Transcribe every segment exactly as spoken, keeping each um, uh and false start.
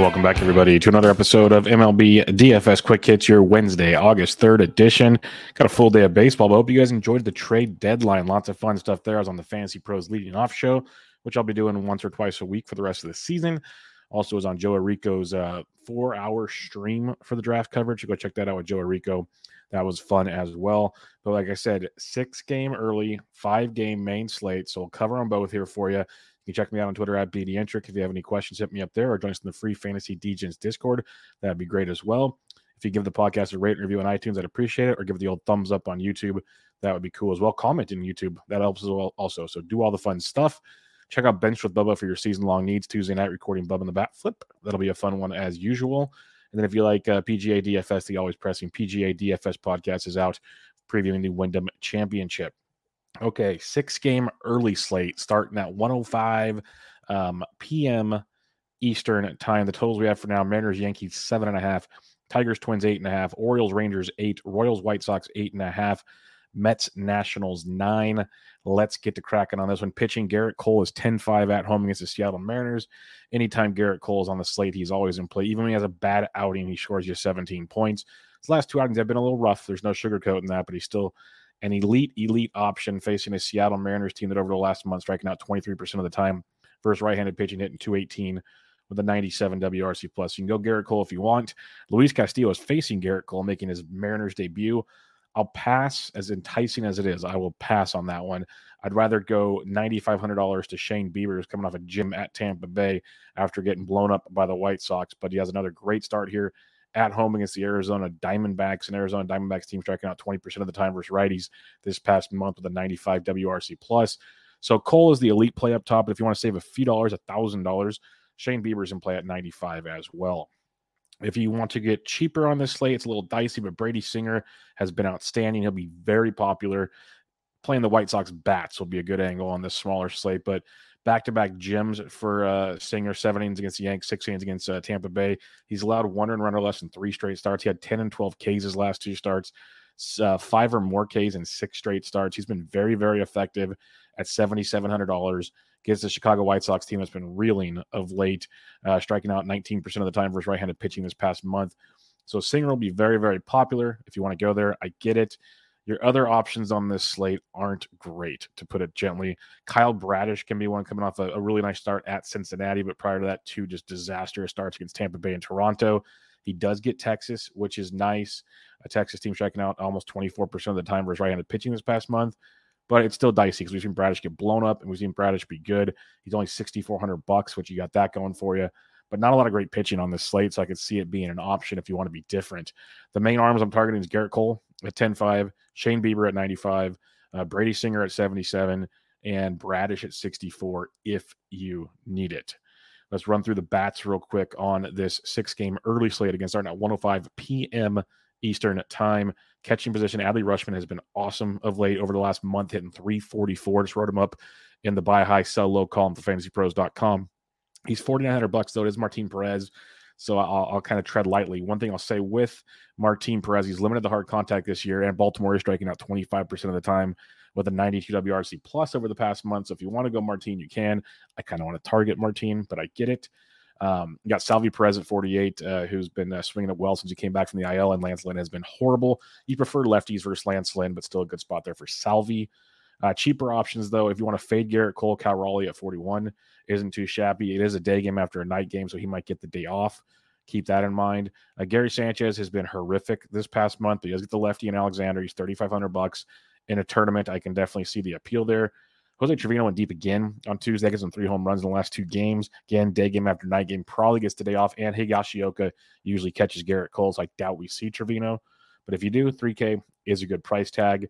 Welcome back, everybody, to another episode of M L B D F S Quick Hits, your Wednesday, August third edition. Got a full day of baseball, but I hope you guys enjoyed the trade deadline. Lots of fun stuff there. I was on the Fantasy Pros Leading Off show, which I'll be doing once or twice a week for the rest of the season. Also was on Joe Arico's uh, four-hour stream for the draft coverage. You go check that out with Joe Arico. That was fun as well. But like I said, six-game early, five-game main slate, so we'll cover them both here for you. You can check me out on Twitter at B D Entric. If you have any questions, hit me up there or join us in the free Fantasy D Gens Discord. That'd be great as well. If you give the podcast a rate and review on iTunes, I'd appreciate it. Or give it the old thumbs up on YouTube. That would be cool as well. Comment in YouTube. That helps as well also. So do all the fun stuff. Check out Bench with Bubba for your season-long needs. Tuesday night, recording Bubba in the Bat Flip. That'll be a fun one as usual. And then if you like uh, P G A D F S, the always pressing P G A D F S podcast is out, previewing the Wyndham Championship. Okay, six-game early slate starting at one oh five um, p.m. Eastern time. The totals we have for now: Mariners, Yankees, seven and a half; Tigers, Twins, eight and a half; Orioles, Rangers, eight; Royals, White Sox, eight and a half; Mets, Nationals, nine. Let's get to cracking on this one. Pitching, Garrett Cole is ten five at home against the Seattle Mariners. Anytime Garrett Cole is on the slate, he's always in play. Even when he has a bad outing, he scores you seventeen points. His last two outings have been a little rough. There's no sugarcoating that, but he's still an elite, elite option facing a Seattle Mariners team that over the last month striking out twenty-three percent of the time. First right-handed pitching hitting two eighteen with a ninety-seven W R C plus. You can go Garrett Cole if you want. Luis Castillo is facing Garrett Cole, making his Mariners debut. I'll pass, as enticing as it is. I will pass on that one. I'd rather go nine thousand five hundred dollars to Shane Bieber, who's coming off a gym at Tampa Bay after getting blown up by the White Sox. But he has another great start here at home against the Arizona Diamondbacks. And Arizona Diamondbacks team striking out twenty percent of the time versus righties this past month with a ninety-five W R C plus. So Cole is the elite play up top. But if you want to save a few dollars, one thousand dollars, Shane Bieber's in play at ninety-five as well. If you want to get cheaper on this slate, it's a little dicey, but Brady Singer has been outstanding. He'll be very popular. Playing the White Sox bats will be a good angle on this smaller slate, but back-to-back gyms for uh, Singer, seven innings against the Yanks, six innings against uh, Tampa Bay. He's allowed one earned run or less in three straight starts. He had ten and twelve Ks his last two starts, uh, five or more Ks in six straight starts. He's been very, very effective at seven thousand seven hundred dollars. Against the Chicago White Sox team that's been reeling of late, uh, striking out nineteen percent of the time versus right-handed pitching this past month. So Singer will be very, very popular. If you want to go there, I get it. Your other options on this slate aren't great, to put it gently. Kyle Bradish can be one coming off a, a really nice start at Cincinnati, but prior to that, two just disastrous starts against Tampa Bay and Toronto. He does get Texas, which is nice. A Texas team striking out almost twenty-four percent of the time versus right-handed pitching this past month. But it's still dicey because we've seen Bradish get blown up and we've seen Bradish be good. He's only six thousand four hundred bucks, which you got that going for you. But not a lot of great pitching on this slate, so I could see it being an option if you want to be different. The main arms I'm targeting is Garrett Cole at ten five, Shane Bieber at ninety-five, uh, Brady Singer at seventy-seven, and Bradish at sixty-four if you need it. Let's run through the bats real quick on this six-game early slate again, starting at one oh five p.m. Eastern time. Catching position, Adley Rutschman has been awesome of late over the last month, hitting three forty-four. Just wrote him up in the buy high, sell low column for fantasy pros dot com. He's forty-nine hundred bucks, though. It is Martin Perez, so I'll, I'll kind of tread lightly. One thing I'll say with Martin Perez, he's limited the hard contact this year, and Baltimore is striking out twenty-five percent of the time with a ninety-two W R C plus over the past month. So if you want to go Martin, you can. I kind of want to target Martin, but I get it. Um, you got Salvi Perez at forty-eight, uh, who's been uh, swinging it well since he came back from the I L, and Lance Lynn has been horrible. You prefer lefties versus Lance Lynn, but still a good spot there for Salvi. Uh, cheaper options, though, if you want to fade Garrett Cole, Cal Raleigh at forty-one isn't too shabby. It is a day game after a night game, so he might get the day off. Keep that in mind. Uh, Gary Sanchez has been horrific this past month. He does get the lefty in Alexander. He's thirty-five hundred bucks in a tournament. I can definitely see the appeal there. Jose Trevino went deep again on Tuesday. Gets some three home runs in the last two games. Again, day game after night game. Probably gets the day off. And Higashioka usually catches Garrett Cole, so I doubt we see Trevino. But if you do, three K is a good price tag.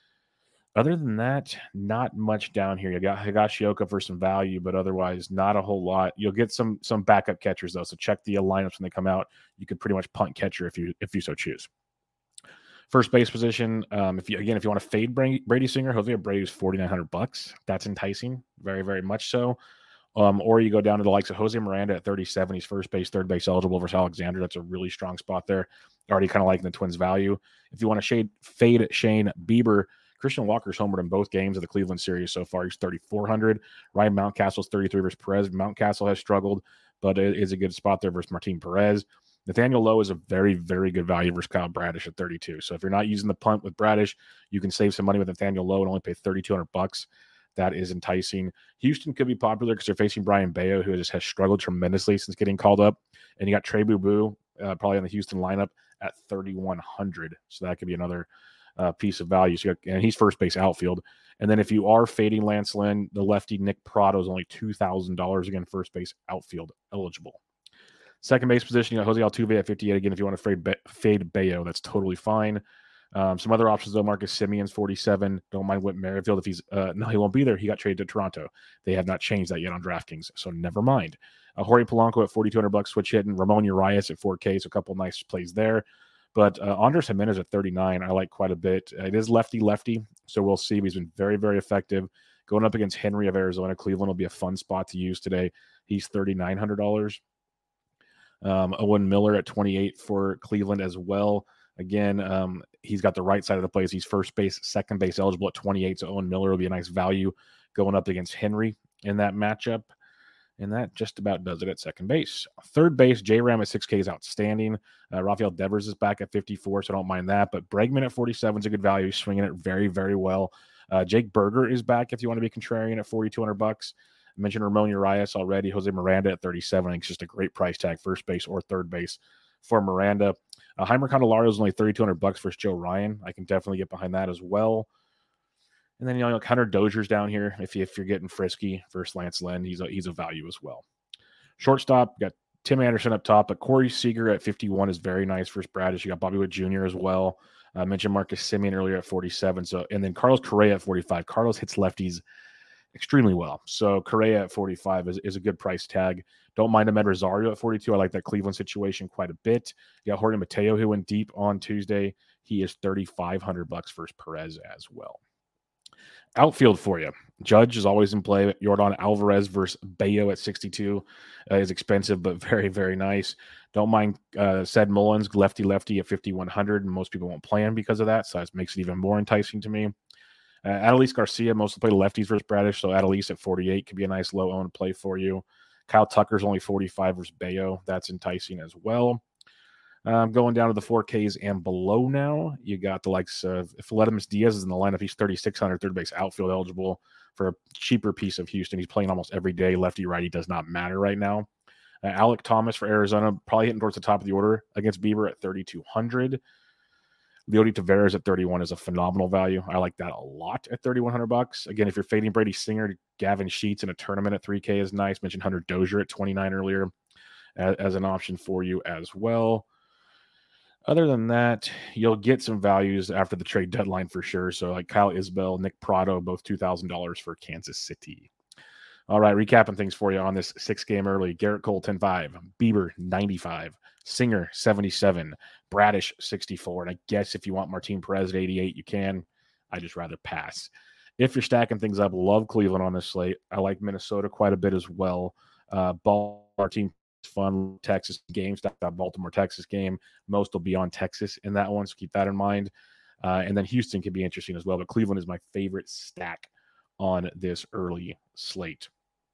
Other than that, not much down here. You got Higashioka for some value, but otherwise not a whole lot. You'll get some some backup catchers, though, so check the lineups when they come out. You could pretty much punt catcher if you if you so choose. First base position, um, if you again, if you want to fade Brady Singer, Jose Abreu's forty-nine hundred bucks. That's enticing, very, very much so. Um, or you go down to the likes of Jose Miranda at thirty-seven. He's first base, third base eligible versus Alexander. That's a really strong spot there. Already kind of liking the Twins' value. If you want to shade fade Shane Bieber, Christian Walker's homered in both games of the Cleveland series so far. He's thirty-four hundred. Ryan Mountcastle's thirty-three versus Perez. Mountcastle has struggled, but it is a good spot there versus Martin Perez. Nathaniel Lowe is a very, very good value versus Kyle Bradish at thirty-two. So if you're not using the punt with Bradish, you can save some money with Nathaniel Lowe and only pay thirty-two hundred bucks. That is enticing. Houston could be popular because they're facing Brian Bayo, who just has struggled tremendously since getting called up. And you got Trey Boo Boo, uh, probably on the Houston lineup at thirty-one hundred. So that could be another uh, piece of value. So got, and he's first base outfield. And then if you are fading Lance Lynn, the lefty Nick Prado is only two thousand dollars. Again, first base outfield eligible. Second base position, you got Jose Altuve at fifty-eight. Again, if you want to fade, Be- fade Bayo, that's totally fine. Um, some other options, though. Marcus Simeon's forty-seven. Don't mind Whit Merrifield if he's uh, – no, he won't be there. He got traded to Toronto. They have not changed that yet on DraftKings, so never mind. Uh, Jorge Polanco at forty-two hundred bucks, switch hitting. Ramon Urias at four K, so a couple nice plays there. But uh, Andres Jimenez at thirty-nine, I like quite a bit. Uh, it is lefty-lefty, so we'll see. He's been very, very effective. Going up against Henry of Arizona, Cleveland will be a fun spot to use today. He's thirty-nine hundred dollars. Um, Owen Miller at twenty-eight for Cleveland as well. Again, um, he's got the right side of the place. He's first base, second base eligible at twenty-eight, so Owen Miller will be a nice value going up against Henry in that matchup. And that just about does it at second base. Third base, J-Ram at six K is outstanding. Uh, Rafael Devers is back at fifty-four, so I don't mind that. But Bregman at forty-seven is a good value. He's swinging it very, very well. Uh, Jake Berger is back if you want to be contrarian at forty-two hundred bucks. I mentioned Ramon Urias already. Jose Miranda at thirty-seven. I think it's just a great price tag, first base or third base for Miranda. Uh, Heimer Candelario is only thirty-two hundred bucks versus Joe Ryan. I can definitely get behind that as well. And then, you know, Hunter Dozier's down here. If, you, if you're getting frisky versus Lance Lynn, he's a, he's a value as well. Shortstop, got Tim Anderson up top, but Corey Seager at fifty-one is very nice versus Bradish. You got Bobby Witt Junior as well. I mentioned Marcus Simeon earlier at forty-seven. So, and then Carlos Correa at forty-five. Carlos hits lefties extremely well. So Correa at forty-five is, is a good price tag. Don't mind Ahmed Rosario at forty-two. I like that Cleveland situation quite a bit. You got Jorge Mateo, who went deep on Tuesday. He is thirty-five hundred bucks versus Perez as well. Outfield for you. Judge is always in play. Yordan Alvarez versus Bayo at sixty-two uh, is expensive, but very, very nice. Don't mind uh, Ced Mullins, lefty-lefty at fifty-one hundred, and most people won't play him because of that, so that makes it even more enticing to me. Uh, Adolis Garcia mostly play lefties versus Bradish, so Adolis at forty-eight could be a nice low-owned play for you. Kyle Tucker's only forty-five versus Bayo. That's enticing as well. Um, going down to the four Ks and below now, you got the likes of if Aledmus Diaz is in the lineup, he's thirty-six hundred, third base outfield eligible for a cheaper piece of Houston. He's playing almost every day. Lefty, righty does not matter right now. Uh, Alec Thomas for Arizona, probably hitting towards the top of the order against Bieber at thirty-two hundred. Leody Taveras at thirty-one is a phenomenal value. I like that a lot at thirty-one hundred bucks. Again, if you're fading Brady Singer, Gavin Sheets in a tournament at three K is nice. Mentioned Hunter Dozier at twenty-nine earlier as, as an option for you as well. Other than that, you'll get some values after the trade deadline for sure. So like Kyle Isbell, Nick Prado, both two thousand dollars for Kansas City. All right, recapping things for you on this six-game early. Garrett Cole, ten five. Bieber, ninety-five. Singer, seventy-seven. Bradish, sixty-four. And I guess if you want Martin Perez at eighty-eight, you can. I just rather pass. If you're stacking things up, love Cleveland on this slate. I like Minnesota quite a bit as well. Uh, Baltimore team fun. Texas game, stack that Baltimore Texas game. Most will be on Texas in that one, so keep that in mind. Uh, and then Houston can be interesting as well, but Cleveland is my favorite stack on this early slate.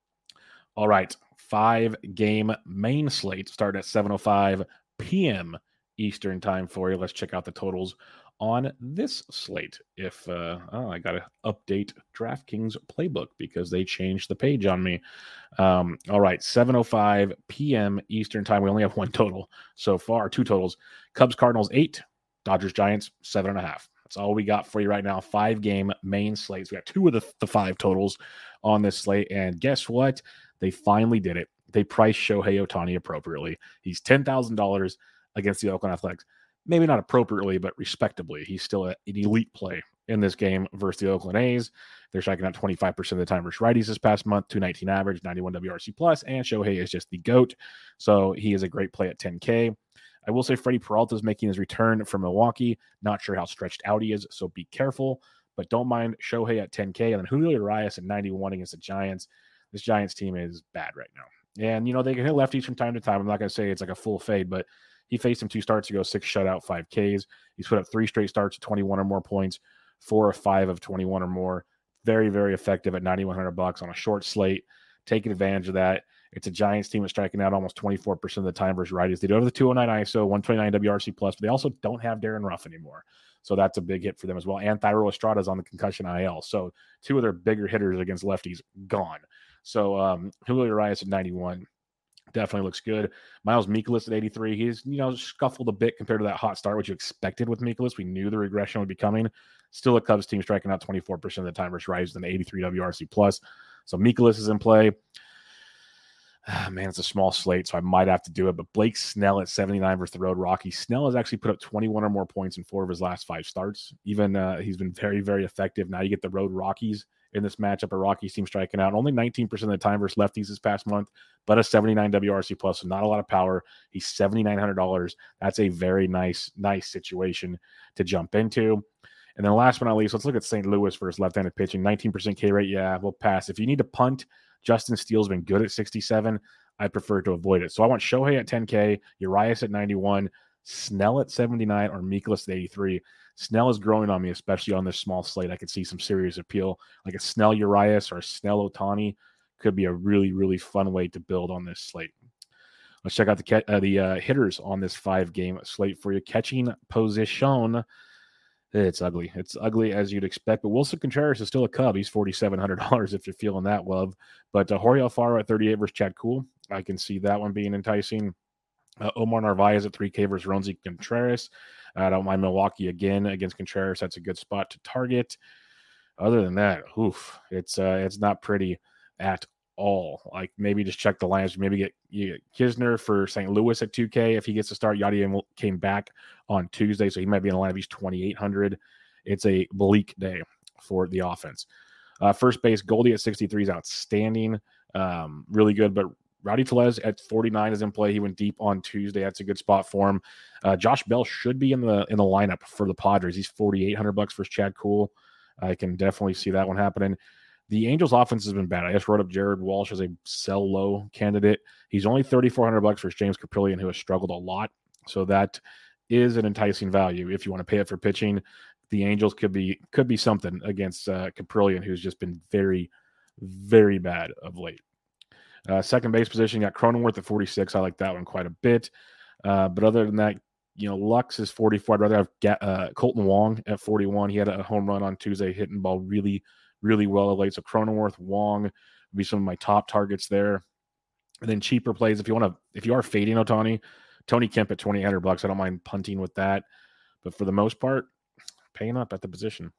All right, five game main slate start at seven oh five p.m. Eastern time for you. Let's check out the totals on this slate. If uh, oh, I got to update DraftKings playbook because they changed the page on me. Um, all right, seven oh five p.m. Eastern time. We only have one total so far, two totals. Cubs Cardinals eight, Dodgers Giants seven and a half. That's all we got for you right now. Five game main slates. We got two of the, the five totals on this slate, and guess what? They finally did it. They priced Shohei Ohtani appropriately. He's ten thousand dollars against the Oakland Athletics. Maybe not appropriately, but respectably. He's still a, an elite play in this game versus the Oakland A's. They're striking out twenty-five percent of the time versus righties this past month, two nineteen average, ninety-one W R C plus, and Shohei is just the GOAT. So he is a great play at ten K. I will say Freddie Peralta is making his return from Milwaukee. Not sure how stretched out he is, so be careful. But don't mind Shohei at ten K. And then Julio Urias at ninety-one against the Giants. This Giants team is bad right now. And, you know, they can hit lefties from time to time. I'm not going to say it's like a full fade, but he faced him two starts ago, six shutout, five Ks. He's put up three straight starts of twenty-one or more points, four or five of twenty-one or more. Very, very effective at ninety-one hundred bucks on a short slate. Taking advantage of that. It's a Giants team that's striking out almost twenty-four percent of the time versus righties. They do have the two oh nine I S O, one twenty-nine W R C plus, but they also don't have Darren Ruff anymore. So that's a big hit for them as well. And Thairo Estrada is on the concussion I L. So two of their bigger hitters against lefties gone. So um, Julio Urias at ninety-one. Definitely looks good. Miles Mikolas at eighty-three. He's, you know, scuffled a bit compared to that hot start, which you expected with Mikolas. We knew the regression would be coming. Still a Cubs team striking out twenty-four percent of the time versus righties than eighty-three W R C plus. So Mikolas is in play. Ah, man, it's a small slate, so I might have to do it. But Blake Snell at seventy-nine versus the Road Rockies. Snell has actually put up twenty-one or more points in four of his last five starts. Even uh, he's been very, very effective. Now you get the Road Rockies in this matchup. A Rockies team striking out only nineteen percent of the time versus lefties this past month, but a seventy-nine W R C plus, so not a lot of power. He's seven thousand nine hundred dollars. That's a very nice, nice situation to jump into. And then last but not least, let's look at Saint Louis versus left-handed pitching. nineteen percent K rate, yeah, we'll pass. If you need to punt, Justin Steele's been good at sixty-seven. I prefer to avoid it. So I want Shohei at ten K, Urias at ninety-one, Snell at seventy-nine, or Mikolas at eighty-three. Snell is growing on me, especially on this small slate. I could see some serious appeal. Like a Snell Urias or a Snell Ohtani could be a really, really fun way to build on this slate. Let's check out the uh, the uh, hitters on this five-game slate for you. Catching position. It's ugly. It's ugly as you'd expect. But Wilson Contreras is still a Cub. He's four thousand seven hundred dollars if you're feeling that love. But uh, Jorge Alfaro at thirty-eight versus Chad Kuhl. I can see that one being enticing. Uh, Omar Narvaez at three K versus Roansy Contreras. Uh, I don't mind Milwaukee again against Contreras. That's a good spot to target. Other than that, oof, it's uh, it's not pretty at all. Like maybe just check the lines. Maybe get, you get Kisner for Saint Louis at two K if he gets to start. Yadier came back on Tuesday, so he might be in the line if he's twenty-eight hundred. It's a bleak day for the offense. Uh, first base, Goldie at sixty-three is outstanding. Um, really good, but Rowdy Tellez at forty-nine is in play. He went deep on Tuesday. That's a good spot for him. Uh, Josh Bell should be in the in the lineup for the Padres. He's forty-eight hundred bucks for Chad Kuhl. I can definitely see that one happening. The Angels' offense has been bad. I just wrote up Jared Walsh as a sell low candidate. He's only thirty-four hundred bucks for James Caprillion, who has struggled a lot. So that is an enticing value if you want to pay it for pitching. The Angels could be could be something against uh, Caprillion, who's just been very, very bad of late. Uh, second base position, got Cronenworth at forty-six. I like that one quite a bit. Uh, but other than that, you know, Lux is forty-four. I'd rather have uh, Colton Wong at forty-one. He had a home run on Tuesday, hitting ball really, really well of late. So Cronenworth, Wong would be some of my top targets there. And then cheaper plays, if you want to, if you are fading Ohtani, Tony Kemp at twenty-eight hundred bucks. I don't mind punting with that. But for the most part, paying up at the position.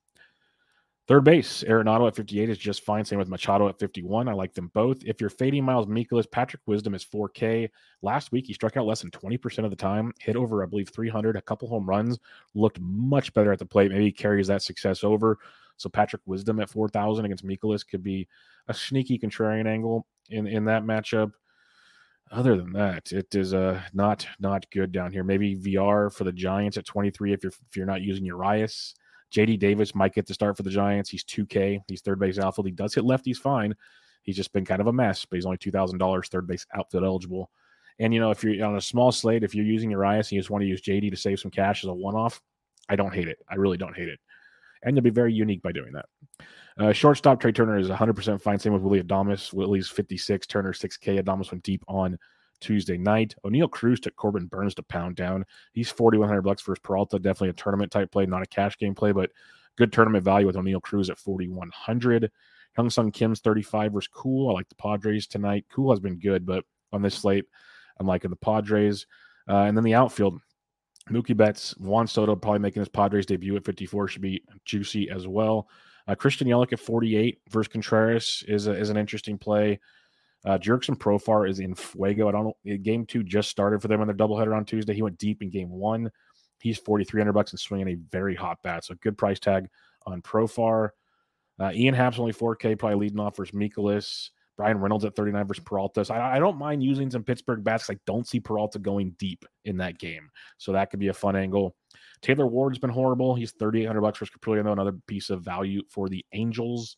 Third base, Arenado at fifty-eight is just fine. Same with Machado at fifty-one. I like them both. If you're fading Miles Mikolas, Patrick Wisdom is four K. Last week, he struck out less than twenty percent of the time, hit over, I believe, three hundred, a couple home runs, looked much better at the plate. Maybe he carries that success over. So Patrick Wisdom at four thousand against Mikolas could be a sneaky contrarian angle in, in that matchup. Other than that, it is uh, not not good down here. Maybe V R for the Giants at twenty-three if you're if you're not using Urias. J D Davis might get the start for the Giants. He's two K. He's third base outfield. He does hit lefties fine. He's just been kind of a mess, but he's only two thousand dollars third base outfield eligible. And, you know, if you're on a small slate, if you're using Urias and you just want to use J D to save some cash as a one-off, I don't hate it. I really don't hate it. And you'll be very unique by doing that. Uh, shortstop, Trey Turner is one hundred percent fine. Same with Willie Adames. Willie's fifty-six, Turner six K. Adames went deep on Tuesday night. O'Neal Cruz took Corbin Burns to pound down. He's forty-one hundred bucks versus Peralta. Definitely a tournament type play, not a cash game play, but good tournament value with O'Neal Cruz at forty-one hundred. Hyung-Sung Kim's thirty-five versus Cool. I like the Padres tonight. Cool has been good, but on this slate, I'm liking the Padres. Uh, and then the outfield, Mookie Betts, Juan Soto probably making his Padres debut at fifty-four should be juicy as well. Uh, Christian Yelich at forty-eight versus Contreras is a, is an interesting play. Uh, Jerkson Profar is in Fuego. I don't know. Game two just started for them on their doubleheader on Tuesday. He went deep in game one. He's forty-three hundred bucks and swinging a very hot bat. So good price tag on Profar. Uh, Ian Happ's only four K, probably leading off versus Mikolas. Brian Reynolds at thirty-nine versus Peralta. So I, I don't mind using some Pittsburgh bats. I don't see Peralta going deep in that game. So that could be a fun angle. Taylor Ward's been horrible. He's thirty-eight hundred bucks versus Caprillion, though, another piece of value for the Angels.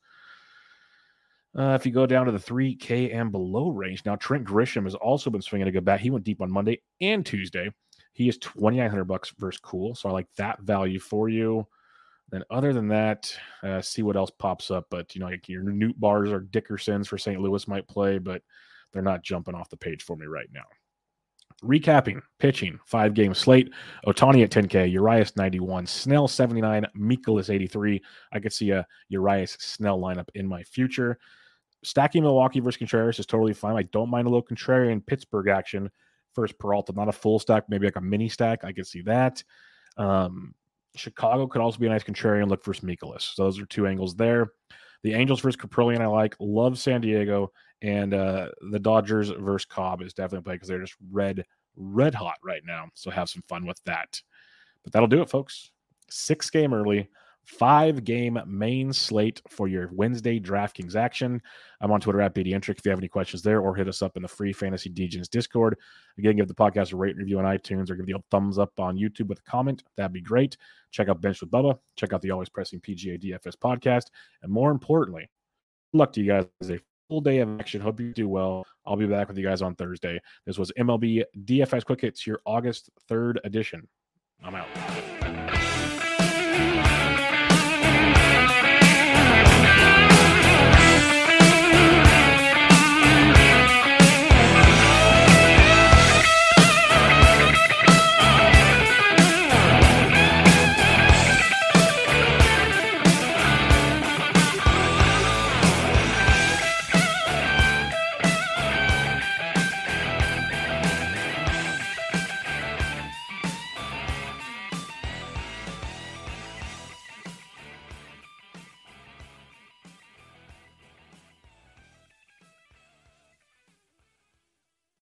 Uh, if you go down to the three K and below range, now Trent Grisham has also been swinging a good bat. He went deep on Monday and Tuesday. He is twenty-nine hundred bucks versus Cool. So I like that value for you. Then other than that, uh, see what else pops up. But, you know, like your Newt Bars or Dickersons for Saint Louis might play, but they're not jumping off the page for me right now. Recapping, pitching, five-game slate. Ohtani at ten K, Urias ninety-one, Snell seventy-nine, Mikolas eighty-three. I could see a Urias Snell lineup in my future. Stacking Milwaukee versus Contreras is totally fine. I don't mind a little contrarian Pittsburgh action versus Peralta. Not a full stack, maybe like a mini stack. I could see that. Um, Chicago could also be a nice contrarian look versus Mikolas. So those are two angles there. The Angels versus Caprillion I like. Love San Diego. And uh, the Dodgers versus Cobb is definitely a play because they're just red, red hot right now. So have some fun with that. But that'll do it, folks. Six game early, five game main slate for your Wednesday DraftKings action. I'm on Twitter at BDentric if you have any questions there, or hit us up in the free Fantasy Degens Discord. Again, give the podcast a rate and review on iTunes, or give the old thumbs up on YouTube with a comment. That'd be great. Check out Bench with Bubba. Check out the Always Pressing P G A D F S podcast. And more importantly, good luck to you guys as a full day of action. Hope you do well. I'll be back with you guys on Thursday. This was M L B D F S Quick Hits, your August third edition. I'm out.